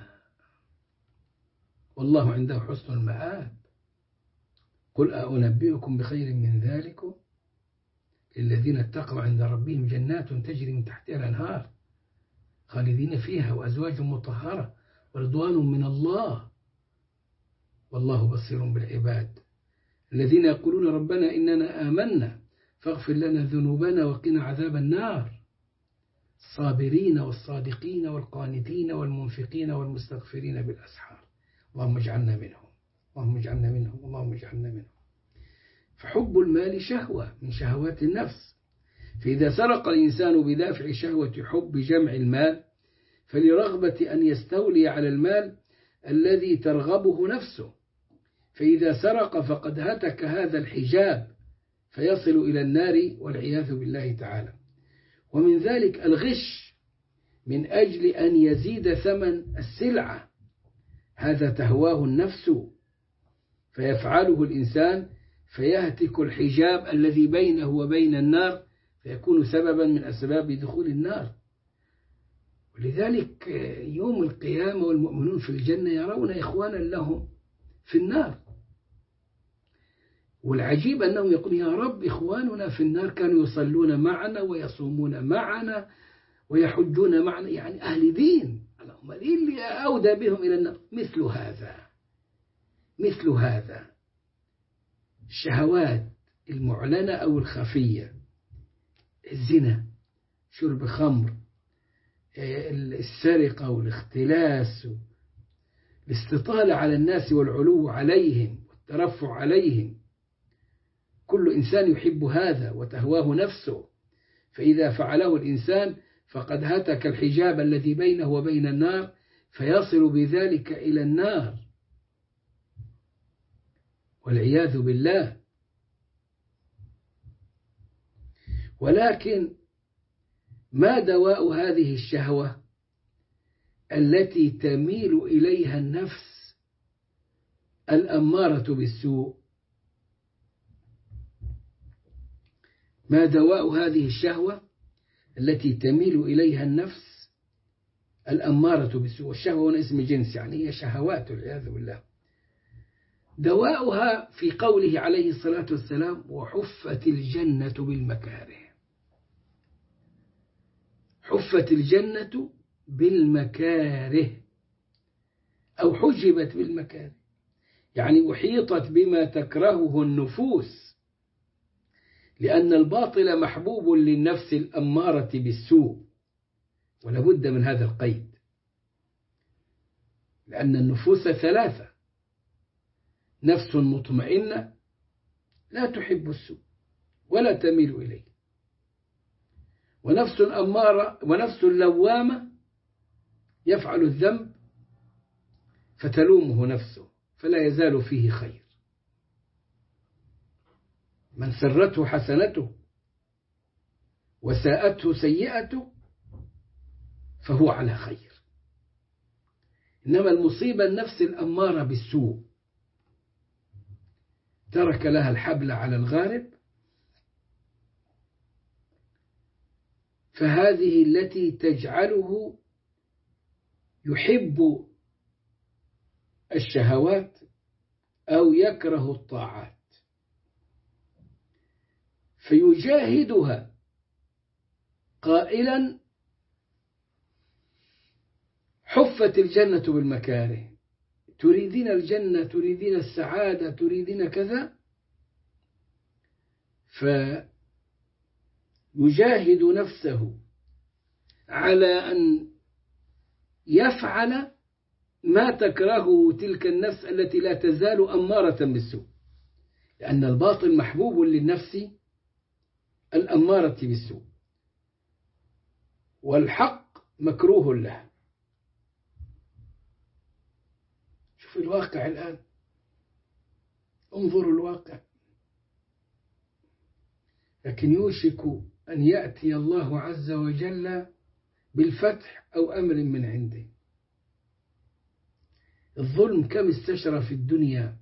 والله عنده حسن المآب. قل أنبئكم بخير من ذلكم للذين اتقوا عند ربهم جنات تجري من تحتها الأنهار خالدين فيها وأزواج مطهرة ورضوان من الله والله بصير بالعباد. الذين يقولون ربنا إننا آمنا فاغفر لنا ذنوبنا وقنا عذاب النار، الصابرين والصادقين والقانتين والمنفقين والمستغفرين بالأسحار. اللهم اجعلنا منهم، اللهم اجعلنا منهم، اللهم اجعلنا منهم. فحب المال شهوة من شهوات النفس، فإذا سرق الإنسان بدافع شهوة حب جمع المال فلرغبة أن يستولي على المال الذي ترغبه نفسه، فإذا سرق فقد هتك هذا الحجاب فيصل إلى النار والعياذ بالله تعالى. ومن ذلك الغش من أجل أن يزيد ثمن السلعة، هذا تهواه النفس فيفعله الإنسان فيهتك الحجاب الذي بينه وبين النار فيكون سببا من أسباب دخول النار. ولذلك يوم القيامة والمؤمنون في الجنة يرون إخوانا لهم في النار. والعجيب أنهم يقولون يا رب إخواننا في النار كانوا يصلون معنا ويصومون معنا ويحجون معنا، يعني أهل دين، اللهم إيه اللي أودى بهم إلى النار؟ مثل هذا الشهوات المعلنة أو الخفية، الزنا، شرب خمر، السرقة والاختلاس، الاستطالة على الناس والعلو عليهم والترفع عليهم. كل إنسان يحب هذا وتهواه نفسه، فإذا فعله الإنسان فقد هتك الحجاب الذي بينه وبين النار، فيصل بذلك إلى النار والعياذ بالله. ولكن ما دواء هذه الشهوة التي تميل إليها النفس الأمارة بالسوء؟ ما دواء هذه الشهوة التي تميل إليها النفس الأمارة بالسوء؟ والشهوة هنا اسم جنس، يعني هي شهوات والعياذ بالله. دواؤها في قوله عليه الصلاة والسلام: وحفت الجنة بالمكاره. حفت الجنة بالمكاره أو حجبت بالمكاره، يعني أحيطت بما تكرهه النفوس، لأن الباطل محبوب للنفس الأمارة بالسوء، ولا بد من هذا القيد، لأن النفوس ثلاثة: نفس مطمئنة لا تحب السوء ولا تميل إليه، ونفس أمارة، ونفس لوامة يفعل الذنب فتلومه نفسه فلا يزال فيه خير. من سرته حسنته وساءته سيئته فهو على خير. إنما المصيبة النفس الأمارة بالسوء، ترك لها الحبل على الغارب، فهذه التي تجعله يحب الشهوات أو يكره الطاعات، فيجاهدها قائلا: حفت الجنة بالمكاره. تريدين الجنة، تريدين السعادة، تريدين كذا، فيجاهد نفسه على أن يفعل ما تكرهه تلك النفس التي لا تزال أمارة بالسوء، لأن الباطل محبوب للنفس الأمارة بالسوء، والحق مكروه له. شوف الواقع الآن، انظروا الواقع. لكن يوشك أن يأتي الله عز وجل بالفتح أو أمر من عنده. الظلم كم استشرى في الدنيا،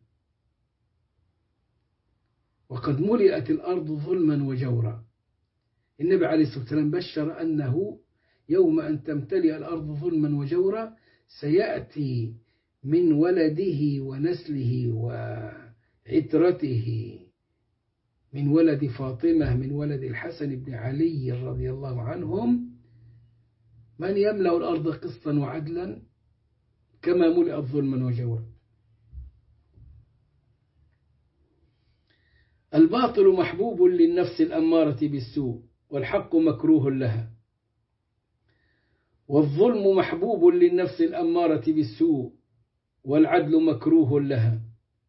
وقد ملئت الأرض ظلما وجورا. النبي عليه الصلاة والسلام بشر أنه يوم أن تمتلئ الأرض ظلما وجورا سيأتي من ولده ونسله وعترته، من ولد فاطمة، من ولد الحسن بن علي رضي الله عنهم، من يملأ الأرض قسطا وعدلا كما ملئت ظلما وجورا. الباطل محبوب للنفس الأمارة بالسوء، والحق مكروه لها، والظلم محبوب للنفس الأمارة بالسوء، والعدل مكروه لها،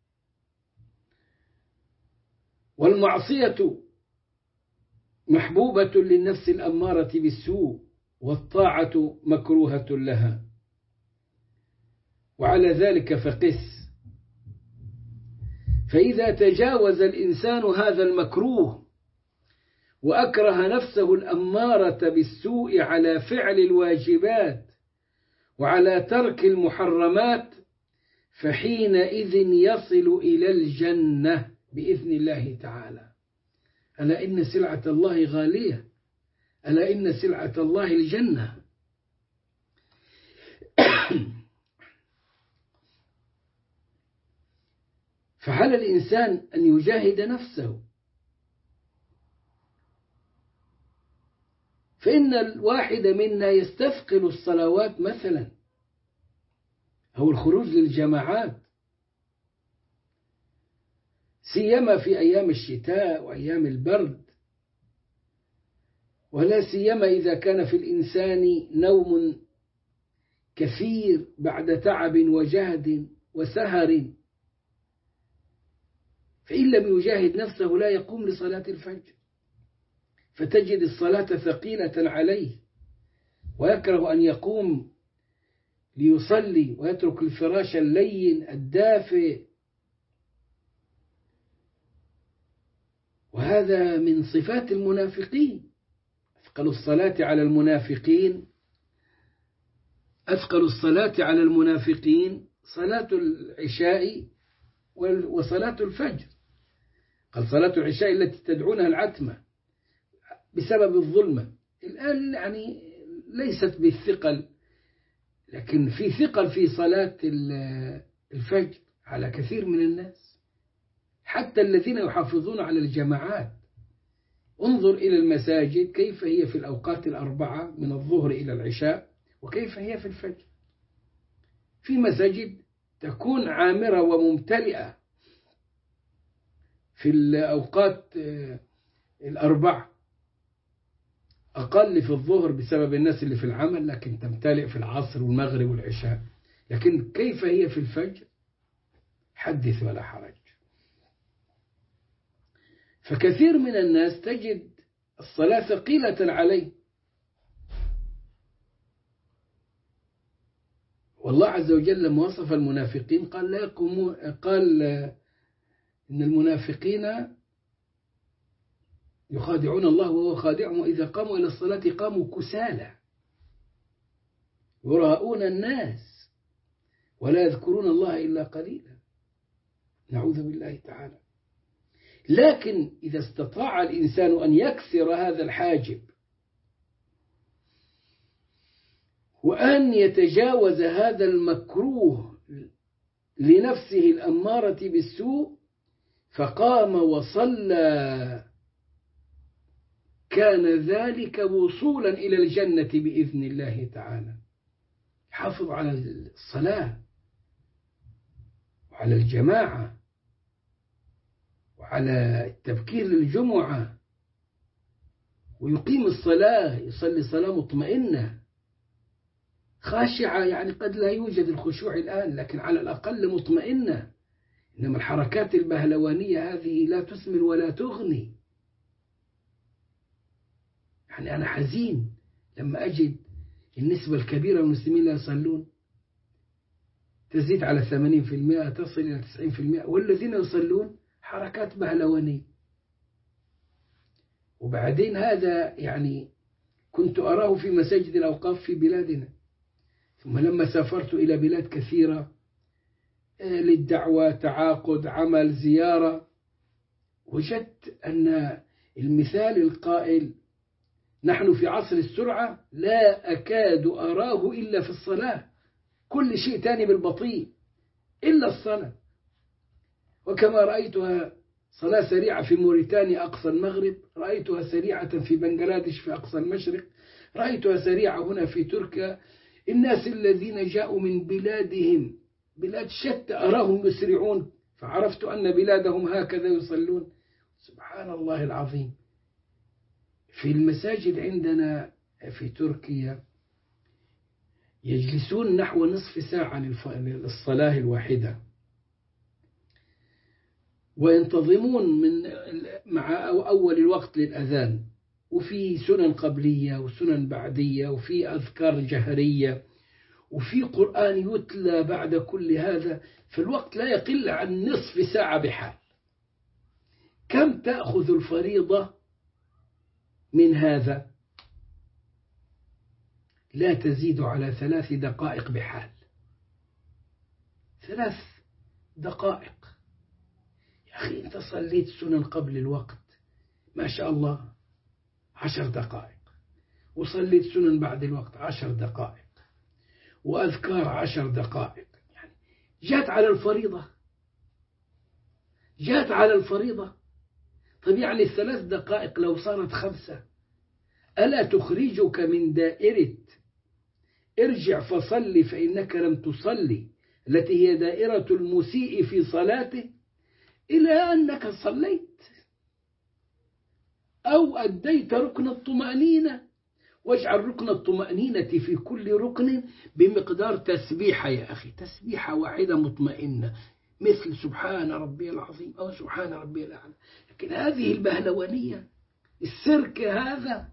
والمعصية محبوبة للنفس الأمارة بالسوء، والطاعة مكروهة لها. وعلى ذلك فقس. فإذا تجاوز الإنسان هذا المكروه وأكره نفسه الأمارة بالسوء على فعل الواجبات وعلى ترك المحرمات، فحينئذ يصل إلى الجنة بإذن الله تعالى. ألا إن سلعة الله غالية، ألا إن سلعة الله الجنة. فعلى الإنسان أن يجاهد نفسه، فإن الواحد منا يستثقل الصلوات مثلا أو الخروج للجماعات، سيما في أيام الشتاء وأيام البرد، ولا سيما إذا كان في الإنسان نوم كثير بعد تعب وجهد وسهر، فإن لم يجاهد نفسه لا يقوم لصلاة الفجر، فتجد الصلاة ثقيلة عليه، ويكره أن يقوم ليصلي ويترك الفراش اللين الدافئ. وهذا من صفات المنافقين. أثقل الصلاة على المنافقين، أثقل الصلاة على المنافقين صلاة العشاء وصلاة الفجر. قال صلاة العشاء التي تدعونها العتمة بسبب الظلمة. الآن يعني ليست بالثقل، لكن في ثقل في صلاة الفجر على كثير من الناس، حتى الذين يحافظون على الجماعات. انظر إلى المساجد كيف هي في الأوقات الأربعة من الظهر إلى العشاء، وكيف هي في الفجر. في مساجد تكون عامرة وممتلئة في الأوقات الأربعة، أقل في الظهر بسبب الناس اللي في العمل، لكن تمتلئ في العصر والمغرب والعشاء. لكن كيف هي في الفجر؟ حدث ولا حرج. فكثير من الناس تجد الصلاة ثقيلة عليه، والله عز وجل لما وصف المنافقين قال لا يقومون، قال إن المنافقين يخادعون الله وهو خادعهم، وإذا قاموا إلى الصلاة قاموا كسالى يراءون الناس ولا يذكرون الله إلا قليلا. نعوذ بالله تعالى. لكن إذا استطاع الإنسان أن يكسر هذا الحاجب وأن يتجاوز هذا المكروه لنفسه الأمارة بالسوء، فقام وصلى، كان ذلك وصولا إلى الجنة بإذن الله تعالى. حافظ على الصلاة وعلى الجماعة وعلى التبكير للجمعة، ويقيم الصلاة، يصلي صلاة مطمئنة خاشعة، يعني قد لا يوجد الخشوع الآن، لكن على الأقل مطمئنة. إنما الحركات البهلوانية هذه لا تسمن ولا تغني. يعني أنا حزين لما أجد النسبة الكبيرة من المسلمين لا يصلون، تزيد على 80%، تصل إلى 90%، والذين يصلون حركات بهلوانية. وبعدين هذا يعني كنت أراه في مساجد الأوقاف في بلادنا، ثم لما سافرت إلى بلاد كثيرة للدعوة، تعاقد، عمل، زيارة، وجدت أن المثال القائل نحن في عصر السرعة لا أكاد أراه إلا في الصلاة، كل شيء تاني بالبطيء إلا الصلاة. وكما رأيتها صلاة سريعة في موريتانيا أقصى المغرب، رأيتها سريعة في بنغلاديش في أقصى المشرق، رأيتها سريعة هنا في تركيا. الناس الذين جاءوا من بلادهم، بلاد شتى، أراهم يسرعون، فعرفت أن بلادهم هكذا يصلون. سبحان الله العظيم. في المساجد عندنا في تركيا يجلسون نحو نصف ساعة للصلاة الواحدة، وينتظمون مع أول الوقت للأذان، وفي سنن قبلية وسنن بعدية، وفي أذكار جهرية، وفي قرآن يتلى بعد كل هذا، فالوقت لا يقل عن نصف ساعة بحال. كم تأخذ الفريضة من هذا؟ لا تزيد على 3 دقائق بحال. 3 دقائق. يا أخي أنت صليت سنن قبل الوقت، ما شاء الله 10 دقائق، وصليت سنن بعد الوقت 10 دقائق، وأذكار 10 دقائق، يعني جات على الفريضة، جات على الفريضة. طب يعني 3 دقائق لو صارت 5 ألا تخرجك من دائرة ارجع فصلي فإنك لم تصلي التي هي دائرة المسيء في صلاته، إلى أنك صليت أو أديت ركن الطمأنينة. واجعل ركن الطمأنينة في كل ركن بمقدار تسبيحة يا أخي، تسبيحة واحدة مطمئنة، مثل سبحان ربي العظيم أو سبحان ربي الأعلى. لكن هذه البهلوانية، السرك هذا،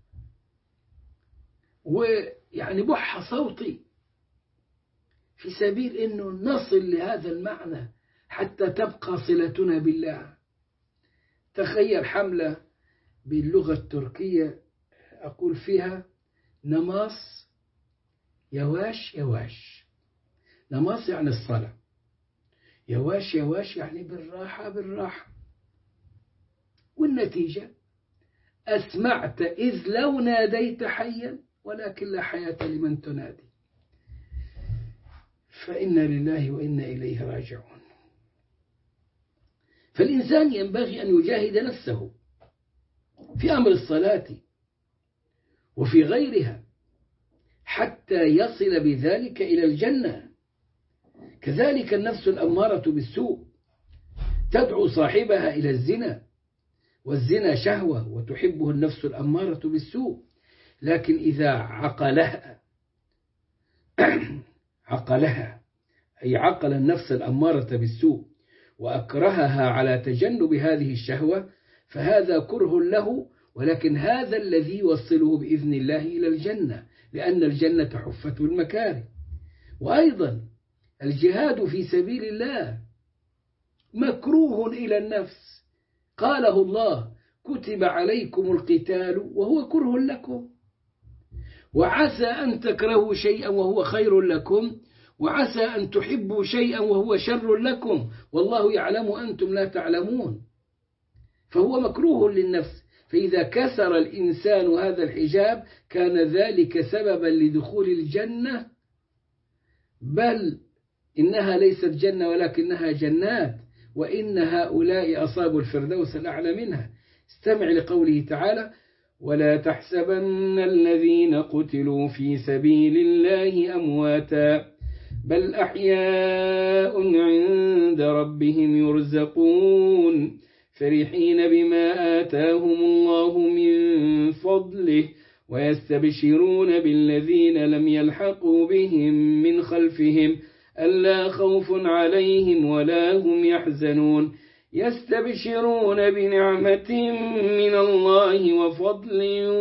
ويعني بح صوتي في سبيل أنه نصل لهذا المعنى حتى تبقى صلتنا بالله. تخيل حملة باللغة التركية أقول فيها نماز يواش يواش. نماز يعني الصلاة، يواش يواش يعني بالراحة بالراحة. والنتيجة أسمعت إذ لو ناديت حيا ولكن لا حياة لمن تنادي. فإنا لله وإنا إليه راجعون. فالإنسان ينبغي أن يجاهد نفسه في أمر الصلاة وفي غيرها حتى يصل بذلك إلى الجنة. كذلك النفس الأمارة بالسوء تدعو صاحبها إلى الزنا، والزنا شهوة وتحبه النفس الأمارة بالسوء، لكن إذا عقلها أي عقل النفس الأمارة بالسوء وأكرهها على تجنب هذه الشهوة فهذا كره له، ولكن هذا الذي يوصله بإذن الله إلى الجنة، لأن الجنة حفت بالمكاره. وأيضا الجهاد في سبيل الله مكروه إلى النفس، قاله الله كتب عليكم القتال وهو كره لكم، وعسى أن تكرهوا شيئا وهو خير لكم، وعسى أن تحبوا شيئا وهو شر لكم، والله يعلم أنتم لا تعلمون. فهو مكروه للنفس. فإذا كسر الإنسان هذا الحجاب كان ذلك سببا لدخول الجنة، بل إنها ليست جنة ولكنها جنات، وإن هؤلاء أصابوا الفردوس الأعلى منها. استمع لقوله تعالى ولا تحسبن الذين قتلوا في سبيل الله أمواتا بل أحياء عند ربهم يرزقون فرحين بما آتاهم الله من فضله ويستبشرون بالذين لم يلحقوا بهم من خلفهم ألا خوف عليهم ولا هم يحزنون يستبشرون بنعمة من الله وفضل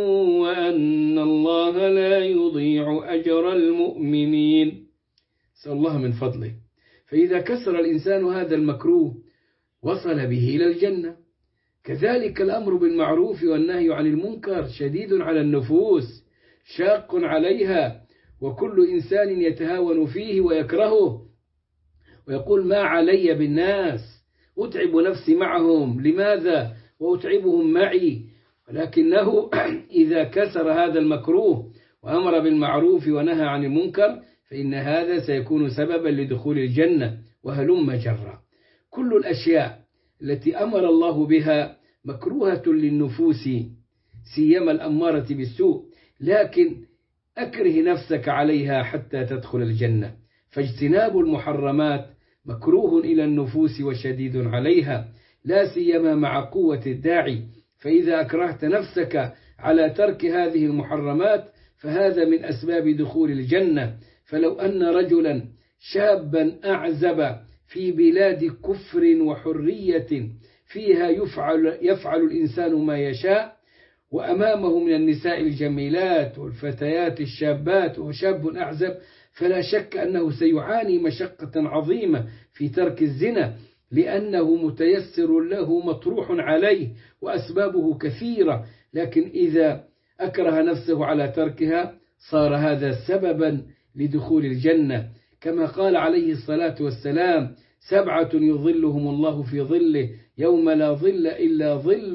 وأن الله لا يضيع أجر المؤمنين. سأل الله من فضله. فإذا كسر الإنسان هذا المكروه وصل به إلى الجنة. كذلك الأمر بالمعروف والنهي عن المنكر شديد على النفوس شاق عليها، وكل إنسان يتهاون فيه ويكرهه ويقول ما علي بالناس، أتعب نفسي معهم، لماذا وأتعبهم معي؟ ولكنه إذا كسر هذا المكروه وأمر بالمعروف ونهى عن المنكر فإن هذا سيكون سببا لدخول الجنة وهلم جرا. كل الأشياء التي أمر الله بها مكروهة للنفوس سيما الأمارة بالسوء، لكن أكره نفسك عليها حتى تدخل الجنة. فاجتناب المحرمات مكروه إلى النفوس وشديد عليها، لا سيما مع قوة الداعي. فإذا أكرهت نفسك على ترك هذه المحرمات فهذا من أسباب دخول الجنة. فلو أن رجلا شابا أعزب في بلاد كفر وحرية فيها يفعل الإنسان ما يشاء، وأمامه من النساء الجميلات والفتيات الشابات وشاب أعزب، فلا شك أنه سيعاني مشقة عظيمة في ترك الزنا، لأنه متيسر له مطروح عليه وأسبابه كثيرة. لكن إذا أكره نفسه على تركها صار هذا سببا لدخول الجنة، كما قال عليه الصلاة والسلام 7 يظلهم الله في ظله يوم لا ظل إلا ظله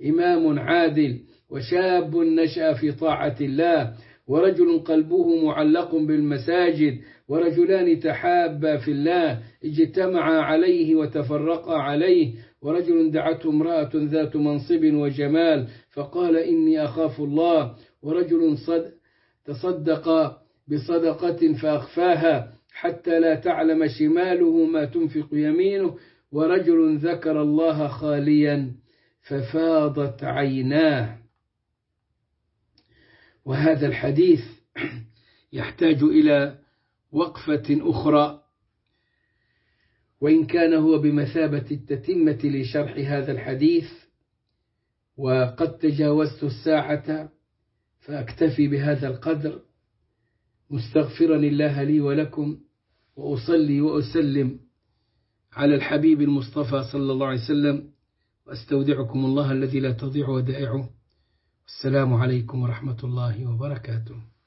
إمام عادل، وشاب نشأ في طاعة الله، ورجل قلبه معلق بالمساجد، ورجلان تحابا في الله اجتمعا عليه وتفرقا عليه، ورجل دعته امرأة ذات منصب وجمال فقال إني أخاف الله، ورجل تصدق بصدقة فأخفاها حتى لا تعلم شماله ما تنفق يمينه، ورجل ذكر الله خاليا ففاضت عيناه. وهذا الحديث يحتاج إلى وقفة أخرى، وإن كان هو بمثابة التتمة لشرح هذا الحديث، وقد تجاوزت الساعة فأكتفي بهذا القدر، مستغفرا الله لي ولكم، وأصلي وأسلم على الحبيب المصطفى صلى الله عليه وسلم، وأستودعكم الله الذي لا تضيع ودائعه. السلام عليكم ورحمة الله وبركاته.